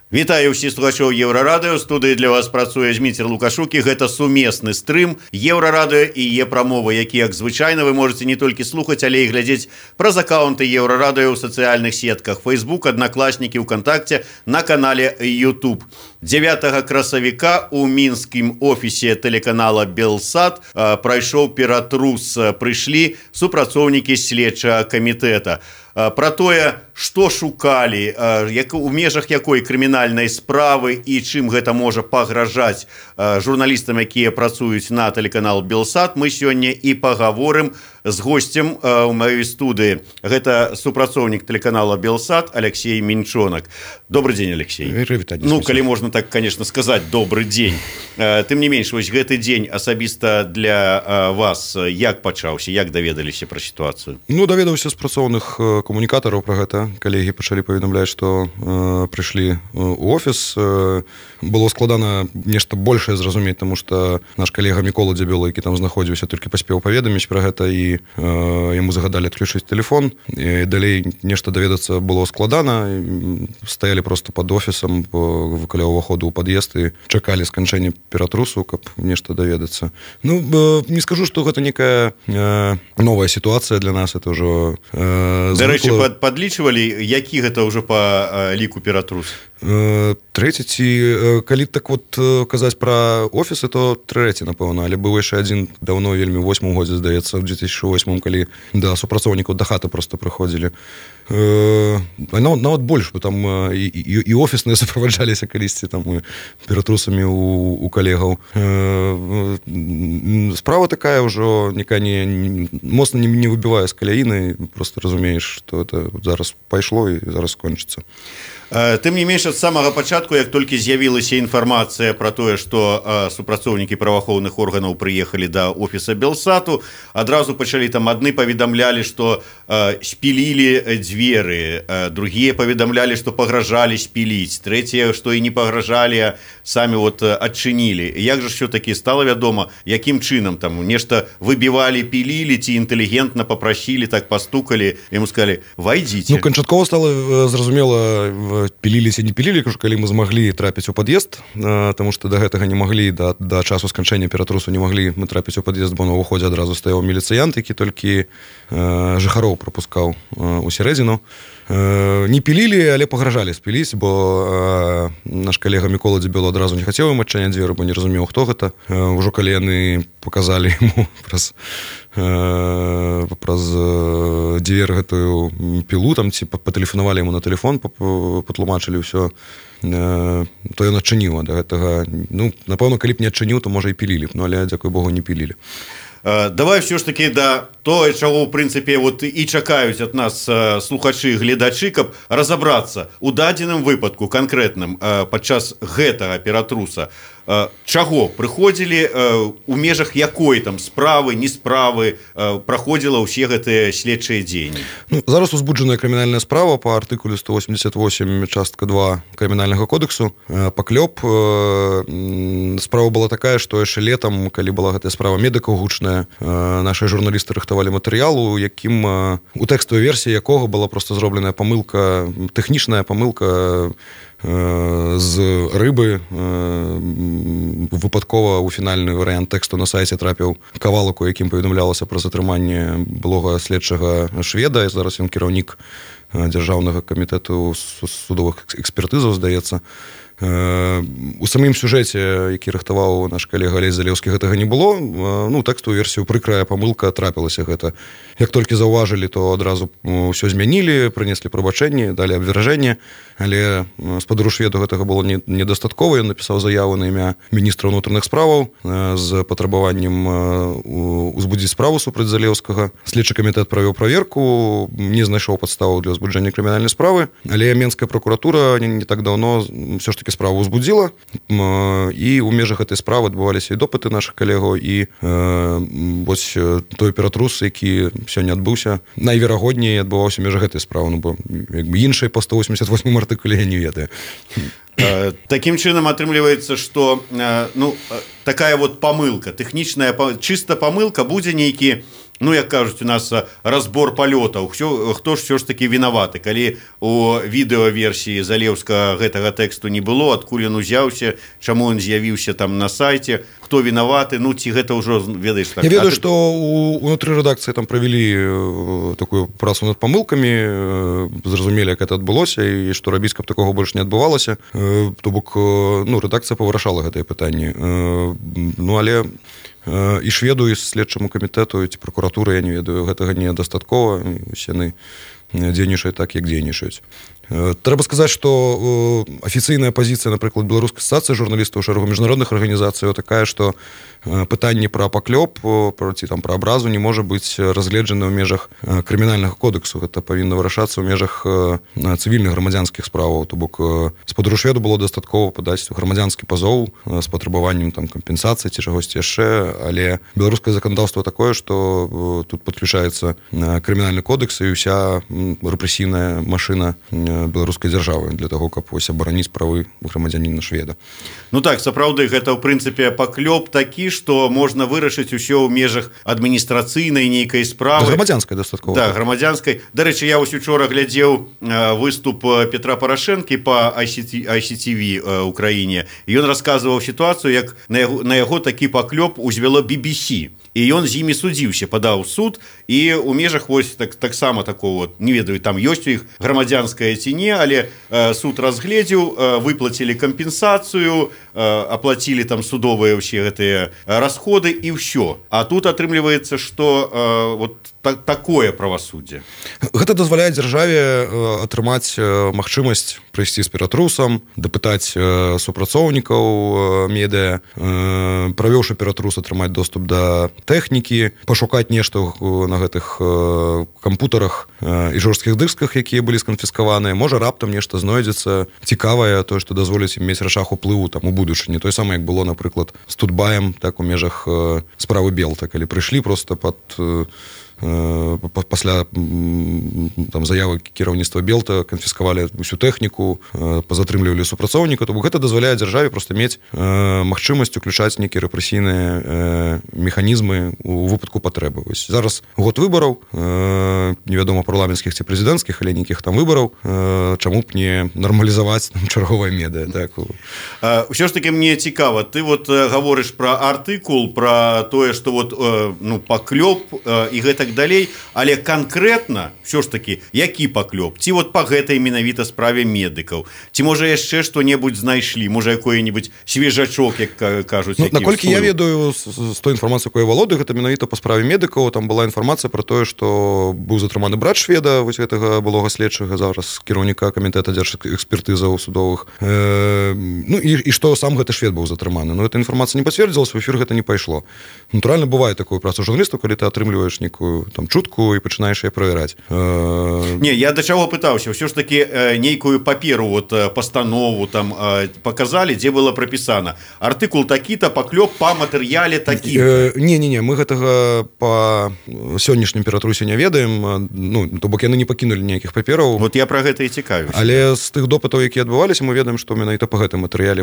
Вітаю ўсіх слухачоў Еўрарадыё. Студыі для вас працуе Зміцер Лукашук, і гэта сумесны стрым Еўрарадыё і Е-прамовы, які, як звычайна, вы можете не толькі слухаць, але і глядзець праз акаунты Еўрарадыё ў сацыяльных сетках Facebook, Аднакласнікі, ВКонтакте, на канале YouTube. 9 красавіка у мінскім офісе тэлеканала Белсат прайшоў ператрус. Прыйшлі супрацоўнікі следчага камітэта. Пра тое, што шукалі, у межах якой крымінальнай справы і чым гэта можа пагражаць журналістам, якія працуюць на тэлеканал Белсат, мы сёння і пагаворым з госцем у маёй студыі. Гэта супрацоўнік тэлеканала Белсат Алексей Минчонок. Добрый день, Алексей. Ну, калі можна так, конечно, сказаць, добрый день. Тым не менш, вось гэты дзень асабіста для вас як пачаўся, як даведаліся пра сітуацыю? Ну, даведаўся з працоўных камунікатараў пра гэта. Калегі пачалі паведамляць, што прыйшлі ў офіс. Было складана нешта большае зразумець, таму што наш калега Мікола Дзябёла, які там знаходзіўся, толькі паспеў паведаміць пра гэта, і яму загадалі адключыць тэлефон. І далей нешта даведацца было складана. Стаялі проста пад офісам каля ўваходу ў пад'езд і чакалі сканчэння ператрусу, каб нешта даведацца. Ну, не скажу, што гэта некая новая сітуацыя для нас. Это ўжо Дарэчы, падлічвалі, які гэта ўжо па ліку ператрус? Трэці, ці калі так вот казаць пра офісы, то трэці, напэўна, але быў яшчэ адзін даўно, вельмі 8 годзе, здаецца, ў 2008, калі да супрацоўнікаў да хаты проста прыходзілі. Нават больш, бо там і офісныя суправаджаліся калісьці там ператрусамі у калегаў. Справа такая ўжо некая моцна не выбівае з каляіны, просто разумееш, што это зараз пайшло і зараз скончыцца. Тым не менш, ад самага пачатку, як толькі з'явілася інфармацыя пра тое, што супрацоўнікі праваахоўных органаў прыехалі да офіса Белсату, адразу пачалі там адны паведамлялі, што спілілі дзверы, другія паведамлялі, што пагражалі спіліць, трэція, што і не пагражалі, а самі вот адчынілі. Як жа ўсё-такі стала вядома, якім чынам там нешта выбівалі, пілілі, ці інтэлігентна папрасілі, так пастукалі, яму сказалі: «Вайдзіце». Ну, канчаткова стала зразумела, пілілі ці не пілілі, калі мы змаглі трапіць у пад'езд, таму што да гэтага не маглі, да часу сканчэння ператрусу не маглі мы трапіць у пад'езд, бо на ўваходзе адразу стаяў міліцыянт, які толькі жыхароў прапускаў у сярэдзіну. Не пілілі, але пагражалі спіліць, бо наш калега Мікола Дзябёла адразу не хацеў ім адчыняць дзверы, бо не разумеў, хто гэта. Ужо калі яны паказалі яму праз дзверы гэтую пілу, там ці патэлефанавалі яму на тэлефон, патлумачылі ўсё, то ён адчыніў ад гэтага. Ну, напэўна, калі б не адчыніў, то можа і пілілі б, ну, але, дзякуй Богу, не пілілі. Давай все ж таки да тое, чаго ў прынцыпе вот і чакаюць ад нас слухачы, гледачы, каб разабрацца у дадзеным выпадку канкрэтным падчас гэтага ператруса. Чаго прыходзілі, у межах якой там справы, не справы праходзіла ўсе гэтыя следчыя дзеянні? Ну, зараз узбуджаная крымінальная справа па артыкуле 188 частка 2 крымінальнага кодексу паклёп. Справа была такая, што яшчэ летам, калі была гэтая справа медыкаў гучная, нашыя журналісты рыхтавалі матэрыял, у якім у тэкставай версіі якога была проста зробленая памылка, тэхнічная памылка з рыбы. Выпадкова у фінальны варыянт тэксту на сайце трапіў кавалак, у якім паведамлялася пра затрыманне былога следчага шведа, і зараз ён кіраўнік дзяржаўнага камітэту судовых экспертызаў, здаецца. У самым сюжэце, які рыхтаваў наш калега Алесь Залеўскі, гэтага не было. Ну, тэкстовую версію прыкрая памылка, трапілася гэта. Як толькі заўважылі, то адразу ўсё змянілі, прынеслі прабачэнні, далі абвяржэнне, але спадару шведу гэтага было недастаткова. Ён напісаў заяву на імя міністра ўнутраных справаў з патрабаваннем узбудзіць справу супраць Залеўскага. Следчы камітэт правёў праверку, не знайшоў падставу для узбуджэння крымінальнай справы, але Менская пракуратура не так даўно ўсё ж такі справу узбудзіла, і ў межах гэтай справы адбываліся і допыты нашых калегаў, і вось той ператрус, які сёння адбыўся, найверагодней адбываўся ў межах гэтай справы, ну, бо іншай па 188 артыкуле я не ведаю. Такім чынам атрымліваецца, што такая вот памылка, тэхнічная чыста памылка, будзе нейкі ну, як кажуць, у нас разбор палётаў, хто ж все ж таки вінаваты, калі у відэаверсіі Залеўскага гэтага тэксту не было, адкуль ён узяўся, чаму ён з'явіўся там на сайце, хто вінаваты, ну, ці гэта ўжо ведаеш так. Я ведаю, што унутры рэдакцыі там правялі такую працу над памылкамі, зразумелі, як гэта адбылося і што рабіць, каб такога больш не адбывалася. То бок, ну, рэдакцыя павырашала гэтае пытанне. Ну, але і шведу, і следчаму камітэту, ці прокуратуры, я не ведаю, гэтага недастаткова, яны дзейнічаюць так, як дзейнічаюць. Трэба сказаць, што афіцыйная пазіцыя, напрыклад, Беларускай асацыяцыі журналістаў, шэрагу міжнародных арганізацый такая, што пытанне пра паклёп ці там пра абразу не можа быць разгледжана ў межах крымінальнага кодексу. Гэта павінна вырашацца ў межах цывільных грамадзянскіх справаў. То бок спадару шведу было дастаткова падаць грамадзянскі пазоў з патрабаваннем там кампенсацыі ці чагосьці яшчэ, але беларускае заканадаўства такое, што тут падключаецца крымінальны кодекс і ўся рэпрэсіўная машына беларускай дзяржавы для таго, каб вось абараніць правы грамадзяніна шведа. Ну так, сапраўды, гэта ў прынцыпе паклёп такі, што можна вырашыць усё ў межах адміністрацыйнай нейкай справы. Грамадзянскай дастаткова. Да, грамадзянскай. Дарэчы, я вось учора глядзеў выступ Петра Парашэнкі па ICTV Украіне, і ён расказваў сітуацыю, як на яго такі паклёп узвяло BBC. І ён з імі судзіўся, падаў суд, і ў межах вось таксама такого, не ведаю, там ёсць у іх грамадзянская ці не, але суд разгледзеў, выплацілі кампенсацыю, аплацілі там судовыя ўсе гэтыя расходы і ўсё. А тут атрымліваецца, што вот такое правасуддзе. Гэта дазваляе дзяржаве атрымаць магчымасць прыйсці з ператрусам, дапытаць супрацоўнікаў медыа, правёўшы ператрус, атрымаць доступ да тэхнікі, пашукаць нешта на гэтых кампутарах і жорсткіх дысках, якія былі сканфіскаваныя. Можа, раптам нешта знойдзецца цікавае, тое, што дазволіць ім мець рашах уплыву там у будучыні. Тое самае, як было, напрыклад, з Тутбаем, так у межах справы Белта, калі прыйшлі проста пасля там заявы кіраўніцтва Белта, канфіскавалі ўсю тэхніку, пазатрымлівалі супрацоўніка. То бок гэта дазваляе дзяржаве проста мець магчымасць уключаць нейкія рэпрэсійныя механізмы у выпадку патрэбы. Вось зараз год выбараў, невядома, парламенцкіх ці прэзідэнцкіх, але нейкіх там выбараў, чаму б не нармалізаваць там чарговае медыа, так. Усё ж таки мне цікава, ты вот гаворыш пра артыкул, пра тое, што вот ну паклёп і гэта далей, але канкрэтна ўсё ж такі які паклёп, ці вот па гэтай менавіта справе медыкаў, ці можа яшчэ што-небудзь знайшлі, можа якой-небудзь свежачок, як кажуць. Ну, наколькі я ведаю з той інфармацыі, якой я валодаю, гэта менавіта па справе медыкаў. Там была інфармацыя пра тое, што быў затрыманы брат шведа, вось гэтага былога следчага, зараз кіраўніка камітэта дзяржэкспертызаў судовых. Ну і што сам гэты швед быў затрыманы. Но эта інфармацыя не пацвердзілася, у эфір гэта не пайшло. Натуральна, бывае такую працу журналістаў, калі ты атрымліваеш нейкую там чутку і пачынаеш яе правяраць. Не, я да чаго пытаўся, ўсё ж такі нейкую паперу, вот пастанову там паказалі, дзе было прапісана артыкул такі-то, паклёп па матэрыяле такі. Не, мы гэтага па сённяшнім ператрусе не ведаем. Ну, то бок яны не пакінулі ніякіх папераў. Вот я пра гэта і цікавіўся. Але з тых допытаў, якія адбываліся, мы ведаем, што менавіта па гэтым матэрыяле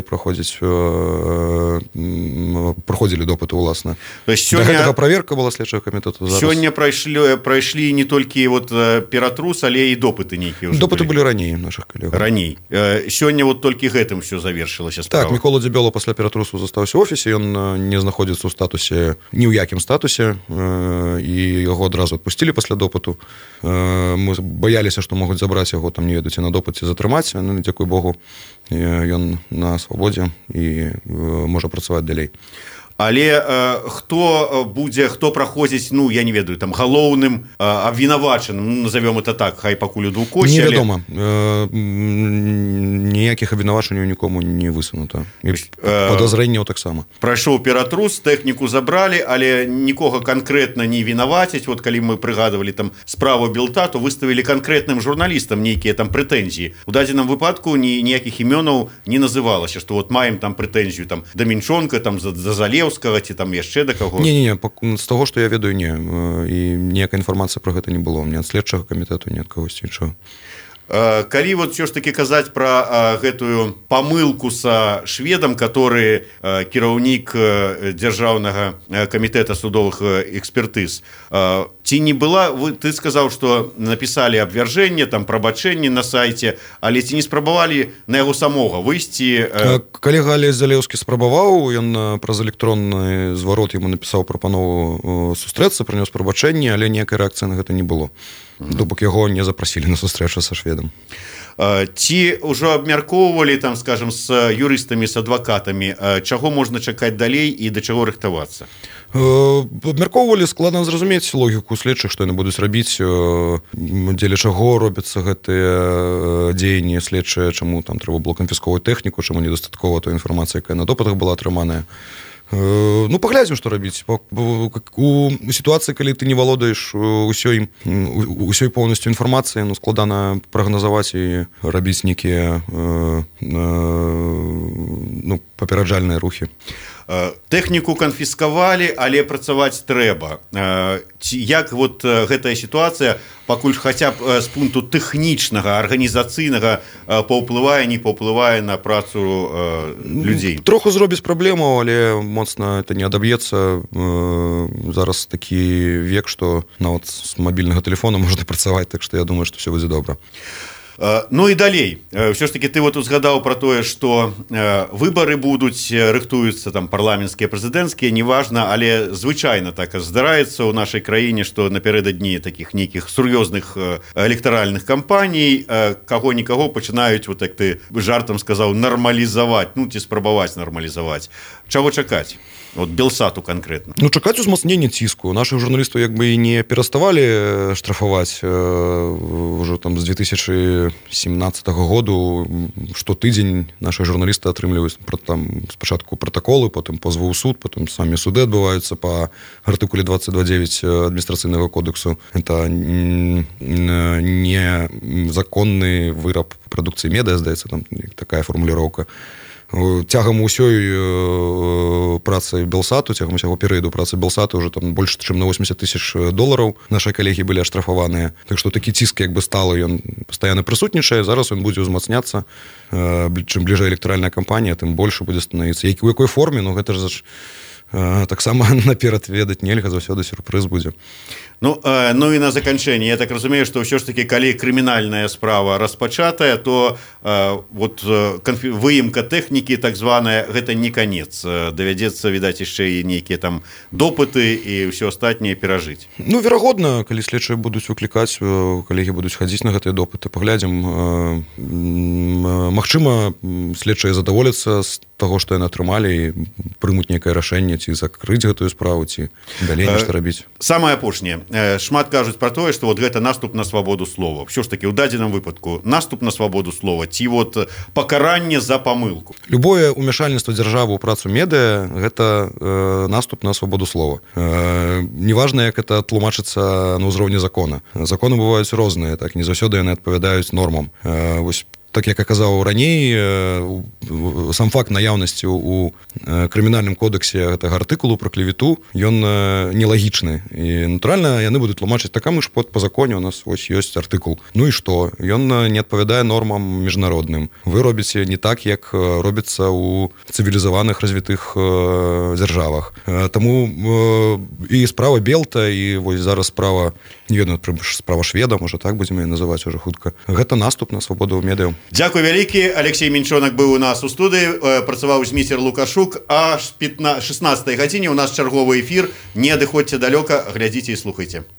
праходзілі допыты ўласна. Гэтага праверка была следчага камітэту. Сёння прайшлі не толькі вот ператрус, але і допыты нейкія. Допыты былі раней нашых калегаў. Раней. Сёння вот толькі гэтым все завершылася справа. Так, Мікола Дзябёла пасля ператрусу застаўся ў офісе, ён не знаходзіцца ў статусе, ні ў якім статусе, і яго адразу адпусцілі пасля допыту. Мы баяліся, што могуць забраць яго, там, не ведаце, на допыце затрымаць, ну, дзякуй Богу, ён на свабодзе і можа працаваць далей. Але хто праходзіць, ну, я не ведаю, там, галоўным абвінавачаным, назовём это так, хай пакуль у двукосе. Невядома. Ніякіх абвінавачанняў нікому не высунута. Падазрэнняў таксама. Прайшоў ператрус, тэхніку забралі, але нікога канкрэтна не вінаваціць. Вот калі мы прыгадывалі там справу Белта, то выставілі канкрэтным журналістам нейкія там прэтэнзіі. У дадзеным выпадку ніякіх імёнаў не называлася, што вот маем там прэтэнзію там да Мінчонка, там за Залеўскага ці там яшчэ да каго. Не, з таго, што я ведаю, не. І ніякай інфармацыі пра гэта не было. Ні ад следчага камітэту, ні ад кагосьці іншага. Калі вот все ж таки казаць про гэтую памылку са шведам, который кіраўнік дзяржаўнага камітэта судовых экспертыз, ці не была, ты сказаў, что написали абвяржэнне, там прабачэнне на сайце, але ці не спрабавалі на яго самога выйсці? Калега Алесь Залеўскі спрабаваў, ён праз электронны зварот яму напісаў прапанову сустрэцца, прынёс прабачэнне, але ніякай рэакцыі на гэта не было. Допак яго не запрасілі на сустрэчу са шведам. Ці ўжо абмяркоўвалі, там, скажем, з юрыстамі, з адвакатамі, чаго можна чакаць далей і да чаго рыхтавацца? Абмяркоўвалі, складана зразумець логіку следчых, што яны будуць рабіць, дзеля чаго робяцца гэтыя дзеянні следчыя, чаму там трэба было канфісковаць тэхніку, чаму недастаткова той інфармацыі, якая на допытах была атрыманая. Ну, паглядзім, што рабіць. У сітуацыі, калі ты не валодаеш усёй поўнасцю інфармацыі, ну, складана прагназаваць і рабіць нейкія папераджальныя рухі. Тэхніку канфіскавалі, але працаваць трэба. Як вот гэтая сітуацыя пакуль хаця б з пункту тэхнічнага, арганізацыйнага паўплывае, не паўплывае на працу людзей? Троху зробіць праблему, але моцна это не адаб'ецца. Зараз такі век, што нават з мабільнага тэлефона можна працаваць, так што я думаю, што ўсё будзе добра. Ну і далей, все ж таки ты вот узгадаў про тое, што выбары будуць, рыхтуюцца там парламенцкія, прэзідэнцкія, неважна, але звычайна так здараецца ў нашай краіне, што напярэдадні такіх нейкіх сур'ёзных электаральных кампаній каго-нікаго пачынаюць, вот як ты жартам сказаў, нармалізаваць, ну ці спрабаваць нармалізаваць. Чаго чакаць? Вот Белсату конкретно. Ну, чакаць узмацнення ціску. Нашых журналістаў як бы і не пераставалі штрафаваць ўжо там з 2017 году. Штотыдзень нашыя журналісты атрымліваюць там спачатку пратаколы, потым позвы ў суд, потым самі суды адбываюцца па артыкуле 22.9 адміністрацыйнага кодексу. Это незаконны выраб прадукцыі медыа, здаецца, там такая формуліроўка. Цягам усёй працы Белсату, цягам усяго перыяду працы Белсату ўжо там больш чым на $80,000 нашы калегі былі аштрафаваныя. Так што такі ціск як бы сталы, ён пастаянна прысутнічае, зараз ён будзе ўзмацняцца. Чым бліжэй электаральная кампанія, тым больш будзе становіцца. У якой форме, ну гэта ж таксама наперад ведаць нельга, заўсёды сюрпрыз будзе. Ну і на заканчэнне, я так разумею, што ўсё ж такі, калі крымінальная справа распачатая, то вот выемка тэхнікі, так званая, гэта не канец. Давядзецца, відаць, яшчэ і нейкія там допыты і ўсё астатняе перажыць. Ну, верагодна, калі следчыя будуць выклікаць, калегі будуць хадзіць на гэтыя допыты, паглядзім. Магчыма, следчыя задаволяцца з таго, што яны атрымалі, і прымуць нейкае рашэнне, ці закрыць гэтую справу, ці далей нешта рабіць. Самае апошняе. Шмат кажуць про тое, што вот гэта наступ на свабоду слова. Ўсё ж такі, ў дадзеным выпадку наступ на свабоду слова ці вот пакаранне за памылку. Любое ўмяшальніцтва дзяржавы ў працу медыа гэта наступ на свабоду слова. Неважна, як это тлумачыцца на ўзроўні закона. Законы бываюць розныя, так не заўсёды яны адпавядаюць нормам. Вось так як я казаў раней, сам факт наяўнасці у крымінальным кодексе гэтага артыкулу пра клевету, ён нелагічны. І, натуральна, яны будуць тлумачыць, так, а мы ж па законе у нас ось ёсць артыкул. Ну і што? Ён не адпавядае нормам міжнародным. Вы робіце не так, як робіцца ў цывілізаваных развітых дзяржавах. Таму і справа Белта, і вось зараз справа, не ведаю, справа шведа, можа так будзем яе называць уже хутка. Гэта наступ на свабоду медыяў. Дзякуй вялікі. Алексей Менчонак быў у нас у студыі, працаваў Зміцер Лукашук, а 16 гадзіне у нас чарговы эфір. Не адыходзьце далёка, глядзіце і слухайце.